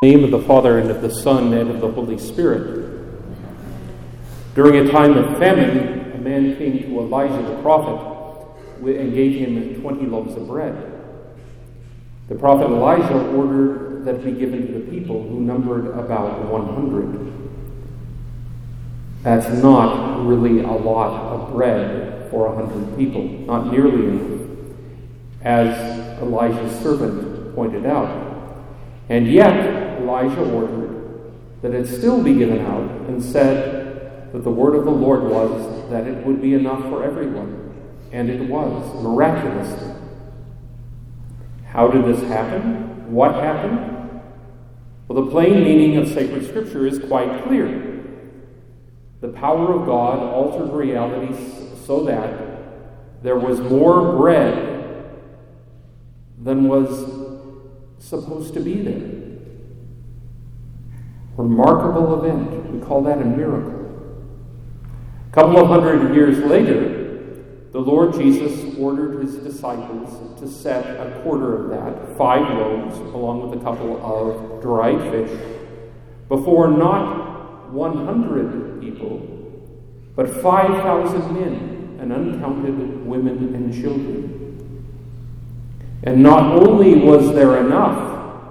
In the name of the Father, and of the Son, and of the Holy Spirit. During a time of famine, a man came to Elijah the prophet and gave him 20 loaves of bread. The prophet Elijah ordered that it be given to the people, who numbered about 100. That's not really a lot of bread for 100 people, not nearly enough, as Elijah's servant pointed out. And yet, Elijah ordered that it still be given out, and said that the word of the Lord was that it would be enough for everyone. And it was, miraculously. How did this happen? What happened? Well, the plain meaning of sacred scripture is quite clear. The power of God altered reality so that there was more bread than was supposed to be there. Remarkable event. We call that a miracle. A couple of hundred years later, the Lord Jesus ordered his disciples to set a quarter of that, 5 loaves, along with a couple of dried fish, before not 100 people, but 5,000 men and uncounted women and children. And not only was there enough,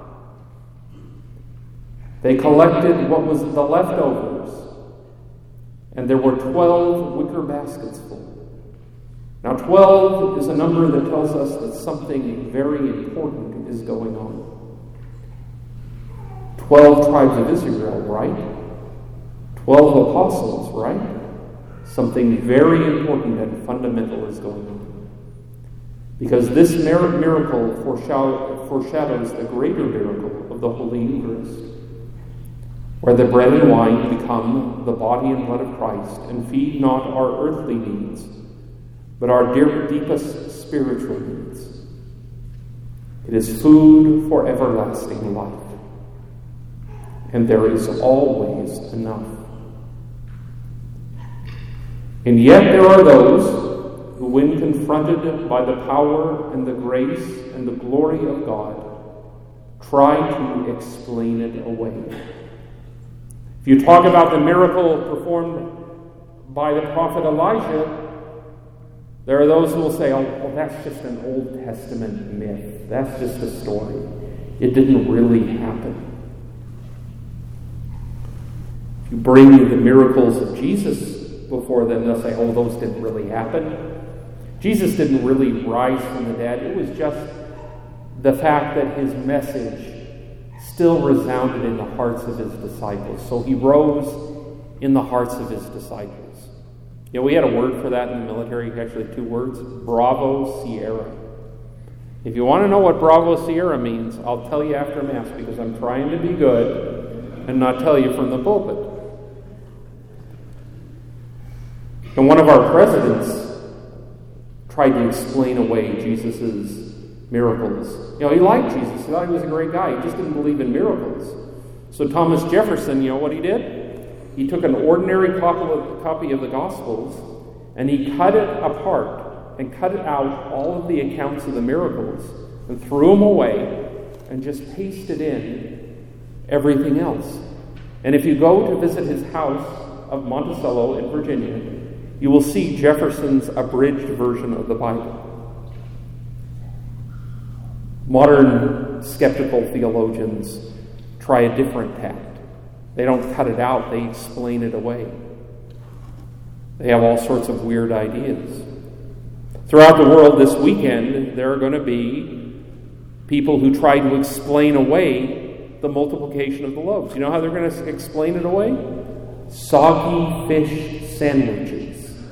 they collected what was the leftovers, and there were 12 wicker baskets full. Now 12 is a number that tells us that something very important is going on. 12 tribes of Israel, right? 12 apostles, right? Something very important and fundamental is going on. Because this miracle foreshadows the greater miracle of the Holy Eucharist, where the bread and wine become the body and blood of Christ and feed not our earthly needs, but our deepest spiritual needs. It is food for everlasting life, and there is always enough. And yet there are those who, when confronted by the power and the grace and the glory of God, try to explain it away. If you talk about the miracle performed by the prophet Elijah, there are those who will say, oh, that's just an Old Testament myth. That's just a story. It didn't really happen. If you bring the miracles of Jesus before them, they'll say, oh, those didn't really happen. Jesus didn't really rise from the dead. It was just the fact that his message still resounded in the hearts of his disciples. So he rose in the hearts of his disciples. You know, we had a word for that in the military, actually 2 words, Bravo Sierra. If you want to know what Bravo Sierra means, I'll tell you after Mass, because I'm trying to be good and not tell you from the pulpit. And one of our presidents tried to explain away Jesus' miracles. You know, he liked Jesus. He thought he was a great guy. He just didn't believe in miracles. So Thomas Jefferson, you know what he did? He took an ordinary copy of the Gospels and he cut it apart and cut it out all of the accounts of the miracles and threw them away and just pasted in everything else. And if you go to visit his house of Monticello in Virginia, you will see Jefferson's abridged version of the Bible. Modern skeptical theologians try a different tact. They don't cut it out, they explain it away. They have all sorts of weird ideas. Throughout the world this weekend, there are going to be people who try to explain away the multiplication of the loaves. You know how they're going to explain it away? Soggy fish sandwiches.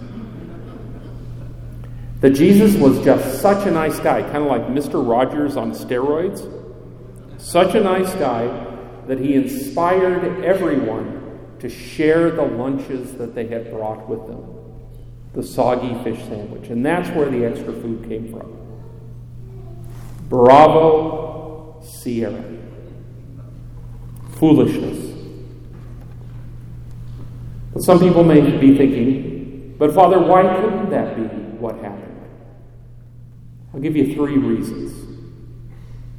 That Jesus was just such a nice guy, kind of like Mr. Rogers on steroids. Such a nice guy that he inspired everyone to share the lunches that they had brought with them. The soggy fish sandwich. And that's where the extra food came from. Bravo Sierra. Foolishness. But some people may be thinking, but Father, why couldn't that be what happened? I'll give you 3 reasons.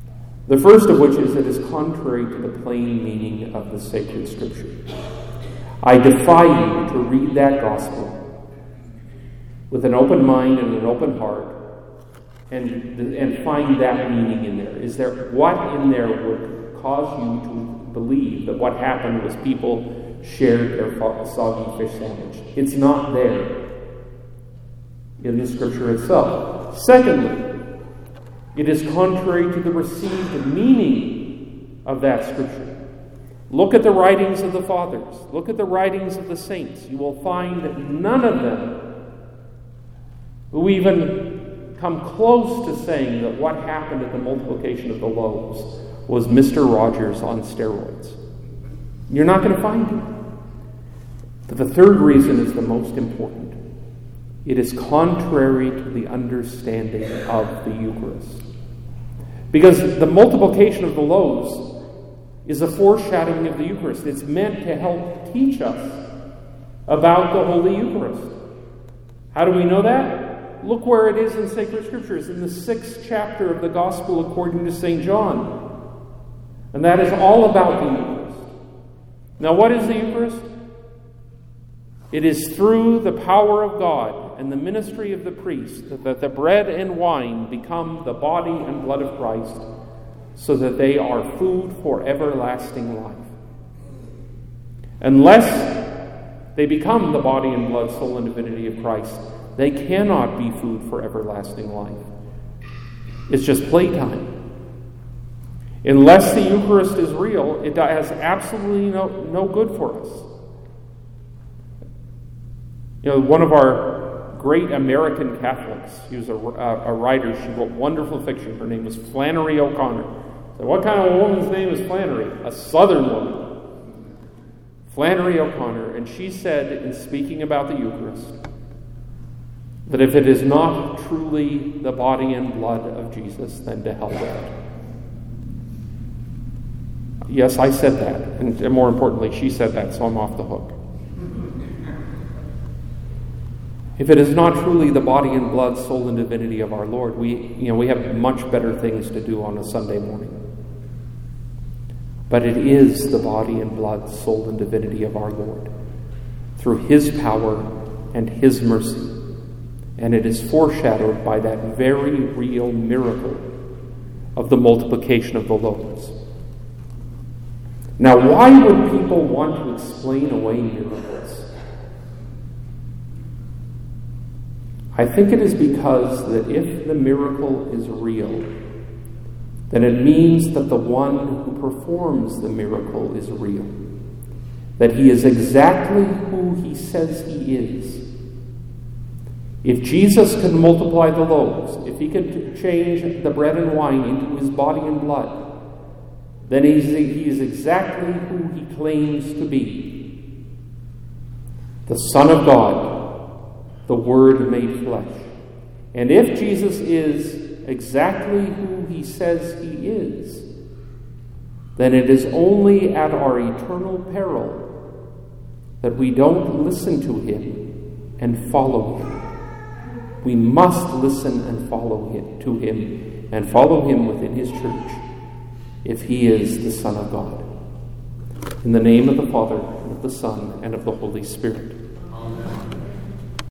The first of which is it is contrary to the plain meaning of the sacred Scripture. I defy you to read that gospel with an open mind and an open heart and find that meaning in there. Is there what in there would cause you to believe that what happened was people shared their soggy fish sandwich? It's not there in the Scripture itself. Secondly, it is contrary to the received meaning of that Scripture. Look at the writings of the fathers. Look at the writings of the saints. You will find that none of them who even come close to saying that what happened at the multiplication of the loaves was Mr. Rogers on steroids. You're not going to find it. But the third reason is the most important. It is contrary to the understanding of the Eucharist. Because the multiplication of the loaves is a foreshadowing of the Eucharist. It's meant to help teach us about the Holy Eucharist. How do we know that? Look where it is in sacred Scriptures, in the 6th chapter of the Gospel according to St. John. And that is all about the Eucharist. Now, what is the Eucharist? It is through the power of God and the ministry of the priest that the bread and wine become the body and blood of Christ, so that they are food for everlasting life. Unless they become the body and blood, soul, and divinity of Christ, they cannot be food for everlasting life. It's just playtime. Unless the Eucharist is real, it has absolutely no good for us. You know, one of our great American Catholics, she was a writer, she wrote wonderful fiction. Her name was Flannery O'Connor. So what kind of a woman's name is Flannery? A Southern woman. Flannery O'Connor. And she said, in speaking about the Eucharist, that if it is not truly the body and blood of Jesus, then to hell with it. Yes, I said that. And more importantly, she said that, so I'm off the hook. If it is not truly the body and blood, soul, and divinity of our Lord, we have much better things to do on a Sunday morning. But it is the body and blood, soul, and divinity of our Lord, through His power and His mercy. And it is foreshadowed by that very real miracle of the multiplication of the loaves. Now, why would people want to explain away miracles? I think it is because that if the miracle is real, then it means that the one who performs the miracle is real. That He is exactly who He says He is. If Jesus can multiply the loaves, if He could change the bread and wine into His body and blood, then He is exactly who He claims to be. The Son of God, the Word made flesh. And if Jesus is exactly who He says He is, then it is only at our eternal peril that we don't listen to Him and follow Him. We must listen and follow to Him and follow Him within His church if He is the Son of God. In the name of the Father, and of the Son, and of the Holy Spirit.